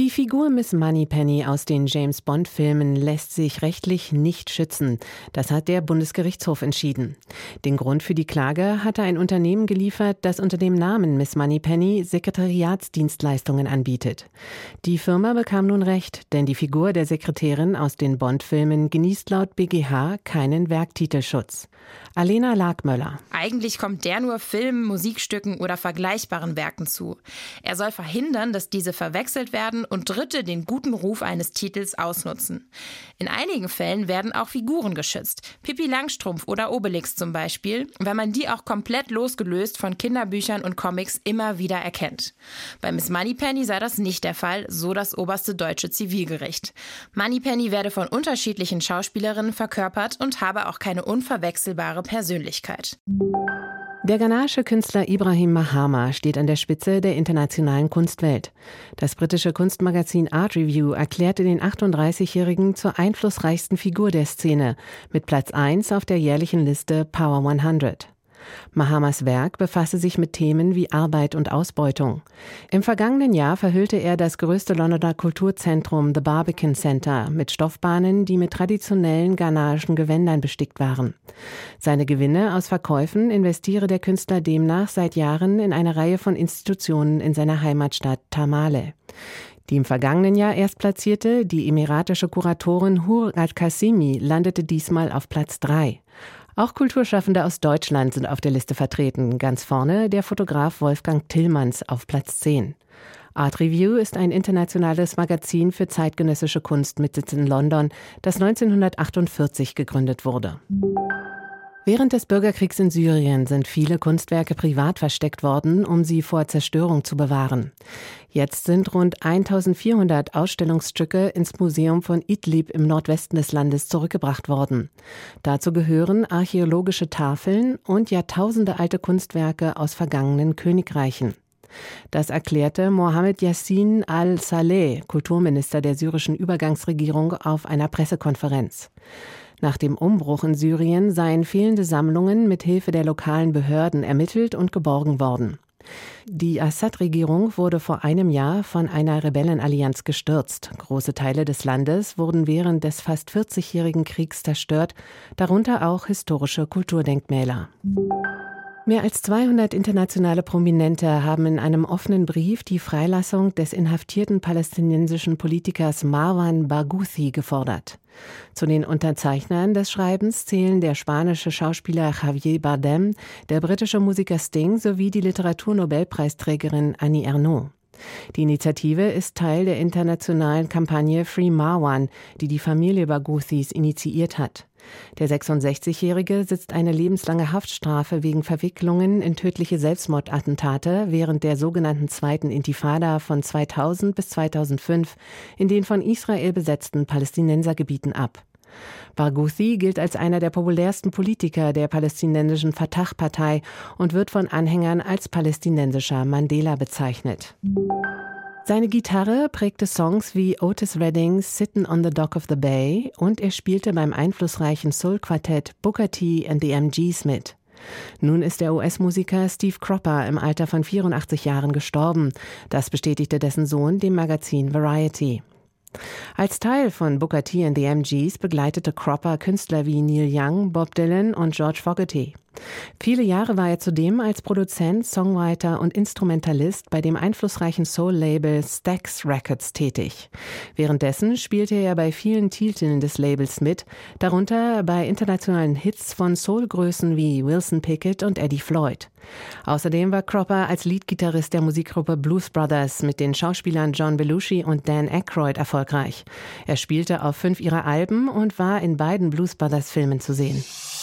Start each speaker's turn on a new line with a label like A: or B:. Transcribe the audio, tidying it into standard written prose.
A: Die Figur Miss Moneypenny aus den James-Bond-Filmen lässt sich rechtlich nicht schützen. Das hat der Bundesgerichtshof entschieden. Den Grund für die Klage hatte ein Unternehmen geliefert, das unter dem Namen Miss Moneypenny Sekretariatsdienstleistungen anbietet. Die Firma bekam nun Recht, denn die Figur der Sekretärin aus den Bond-Filmen genießt laut BGH keinen Werktitelschutz. Alena Lagmöller.
B: Eigentlich kommt der nur Filmen, Musikstücken oder vergleichbaren Werken zu. Er soll verhindern, dass diese verwechselt werden und Dritte den guten Ruf eines Titels ausnutzen. In einigen Fällen werden auch Figuren geschützt. Pippi Langstrumpf oder Obelix zum Beispiel, weil man die auch komplett losgelöst von Kinderbüchern und Comics immer wieder erkennt. Bei Miss Moneypenny sei das nicht der Fall, so das oberste deutsche Zivilgericht. Moneypenny werde von unterschiedlichen Schauspielerinnen verkörpert und habe auch keine unverwechselbare Persönlichkeit.
A: Der ghanaische Künstler Ibrahim Mahama steht an der Spitze der internationalen Kunstwelt. Das britische Kunstmagazin Art Review erklärte den 38-Jährigen zur einflussreichsten Figur der Szene, mit Platz 1 auf der jährlichen Liste Power 100. Mahamas Werk befasse sich mit Themen wie Arbeit und Ausbeutung. Im vergangenen Jahr verhüllte er das größte Londoner Kulturzentrum The Barbican Centre mit Stoffbahnen, die mit traditionellen ghanaischen Gewändern bestickt waren. Seine Gewinne aus Verkäufen investiere der Künstler demnach seit Jahren in eine Reihe von Institutionen in seiner Heimatstadt Tamale. Die im vergangenen Jahr erstplatzierte, die emiratische Kuratorin Hur al-Qasimi, landete diesmal auf Platz 3. Auch Kulturschaffende aus Deutschland sind auf der Liste vertreten. Ganz vorne der Fotograf Wolfgang Tillmanns auf Platz 10. Art Review ist ein internationales Magazin für zeitgenössische Kunst mit Sitz in London, das 1948 gegründet wurde. Während des Bürgerkriegs in Syrien sind viele Kunstwerke privat versteckt worden, um sie vor Zerstörung zu bewahren. Jetzt sind rund 1400 Ausstellungsstücke ins Museum von Idlib im Nordwesten des Landes zurückgebracht worden. Dazu gehören archäologische Tafeln und jahrtausende alte Kunstwerke aus vergangenen Königreichen. Das erklärte Mohammed Yassin al-Saleh, Kulturminister der syrischen Übergangsregierung, auf einer Pressekonferenz. Nach dem Umbruch in Syrien seien fehlende Sammlungen mit Hilfe der lokalen Behörden ermittelt und geborgen worden. Die Assad-Regierung wurde vor einem Jahr von einer Rebellenallianz gestürzt. Große Teile des Landes wurden während des fast 40-jährigen Kriegs zerstört, darunter auch historische Kulturdenkmäler. Mehr als 200 internationale Prominente haben in einem offenen Brief die Freilassung des inhaftierten palästinensischen Politikers Marwan Barghouthi gefordert. Zu den Unterzeichnern des Schreibens zählen der spanische Schauspieler Javier Bardem, der britische Musiker Sting sowie die Literaturnobelpreisträgerin Annie Ernaux. Die Initiative ist Teil der internationalen Kampagne Free Marwan, die die Familie Barghouthis initiiert hat. Der 66-Jährige sitzt eine lebenslange Haftstrafe wegen Verwicklungen in tödliche Selbstmordattentate während der sogenannten Zweiten Intifada von 2000 bis 2005 in den von Israel besetzten Palästinensergebieten ab. Barghouthi gilt als einer der populärsten Politiker der palästinensischen Fatah-Partei und wird von Anhängern als palästinensischer Mandela bezeichnet. Seine Gitarre prägte Songs wie Otis Reddings Sittin' on the Dock of the Bay und er spielte beim einflussreichen Soul-Quartett Booker T and the MGs mit. Nun ist der US-Musiker Steve Cropper im Alter von 84 Jahren gestorben. Das bestätigte dessen Sohn dem Magazin Variety. Als Teil von Booker T and the MGs begleitete Cropper Künstler wie Neil Young, Bob Dylan und George Fogerty. Viele Jahre war er zudem als Produzent, Songwriter und Instrumentalist bei dem einflussreichen Soul-Label Stax Records tätig. Währenddessen spielte er bei vielen Titeln des Labels mit, darunter bei internationalen Hits von Soul-Größen wie Wilson Pickett und Eddie Floyd. Außerdem war Cropper als Leadgitarrist der Musikgruppe Blues Brothers mit den Schauspielern John Belushi und Dan Aykroyd erfolgreich. Er spielte auf 5 ihrer Alben und war in beiden Blues Brothers Filmen zu sehen.